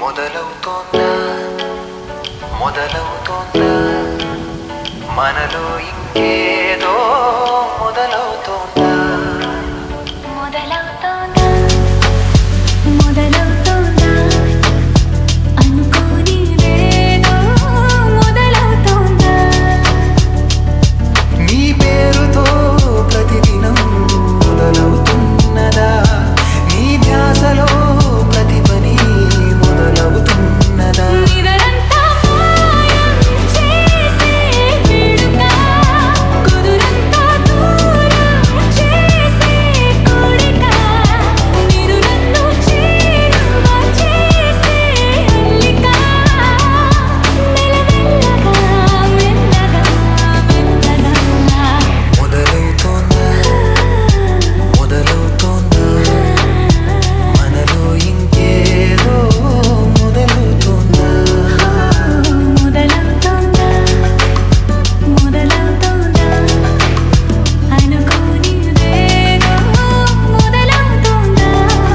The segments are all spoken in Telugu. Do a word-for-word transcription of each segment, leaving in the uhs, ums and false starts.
మొదలవుతోందా మొదలవుతోందా మనలో ఇంకేదో మొదలవుతోందా మొదలవుతోందా మొదలవుతోందా అనుకోనిదేదో మొదలవుతోందా నీ పేరుతో ప్రతిదినం మొదలవుతున్నదా నీ ధ్యాసలో ప్రతి పని మొదలవుతున్నదా నిరంతా మాయం చేసే వేడుక కుదురంతా దూరం చేసే కోరిక మీరు నన్ను చేరువ చేసే అల్లిక మెల్లమెల్లగా మెల్లగా మెల్లగా మొదలవుతోందా మొదలవుతోందా మనలో ఇంకేదో మొదలవుతోందా మొదలవుతోందా మొదలవుతోందా అనుకోనిదేదో మొదలవుతోందా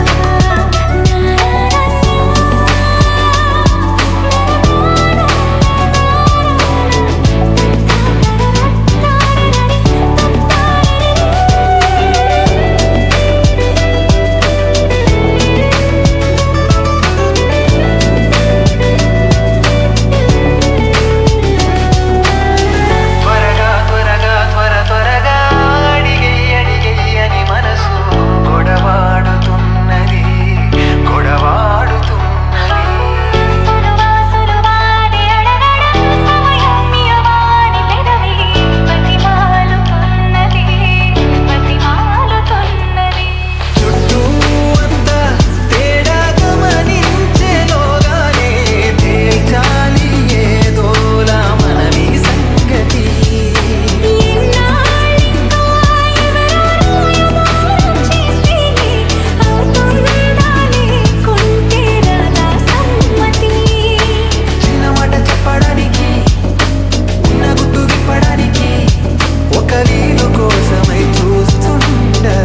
త్వరగా త్వరగా త్వర త్వరగా అడిగై అడిగై అని మనసు గొడవాడుతున్నది గొడవాడుతున్నది సులువా సులువాది అడగడం సమయం మియవాని పెదవి బతిమాలుతున్నది బతిమాలుతున్నది చుట్టూ అంతా తేడా గమనించేలోగానే తేల్చాలి ఏదోలా మనవి సంగతి ఎన్నాళ్ళింకా ఎవరో మారం చేస్తేనే అవుతుందా లేకుంటే రాదా సమ్మతి చిన్న మాట చెప్పడానికి ఉన్న గుట్టు విప్పడానికి ఒక వీలు కోసమై చూస్తుండగా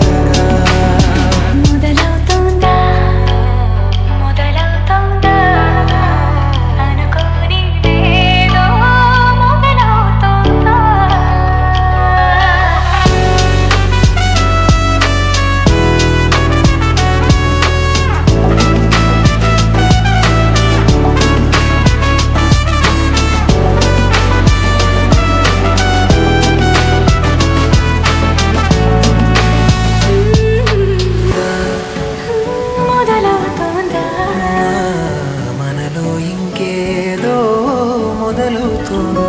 మొదలవుతోందా మొదలవుతోందా అనుకోనిదేదో మొదలవుతోందా మొదలవుతోందా మనలో ఇంకేదో మొదలవుతోంది